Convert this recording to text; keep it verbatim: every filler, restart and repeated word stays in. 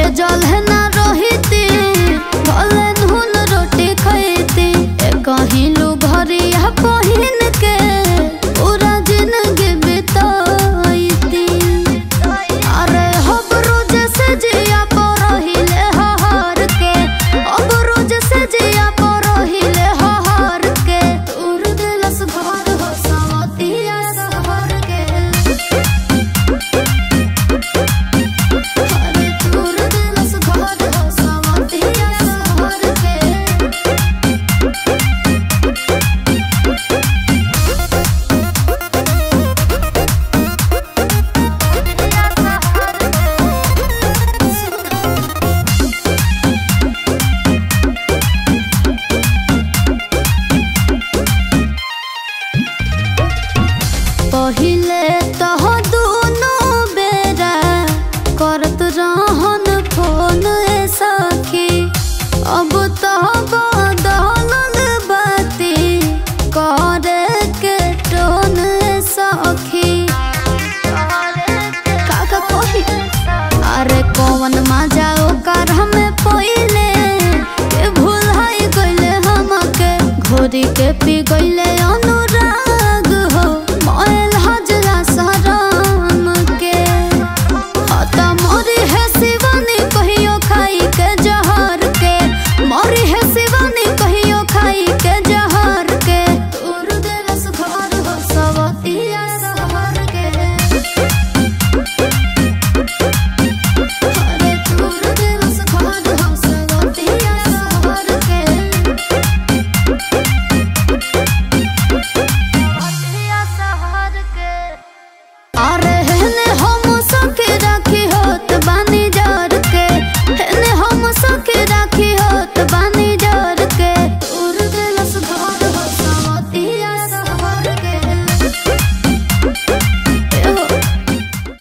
खोजल है ना रोहिती भले नून रोटी खैती कहीं लू घरिया पहिन के पूरा जिंदगी बिताईती। अरे हब रोज से जिया पर रहिले हार के अब रोज से जिया पर रहिले हार के तोर दिलस घर हो सवतिया सहर के। अरे तोर दिलस घर हो सवतिया सहर के। पहिल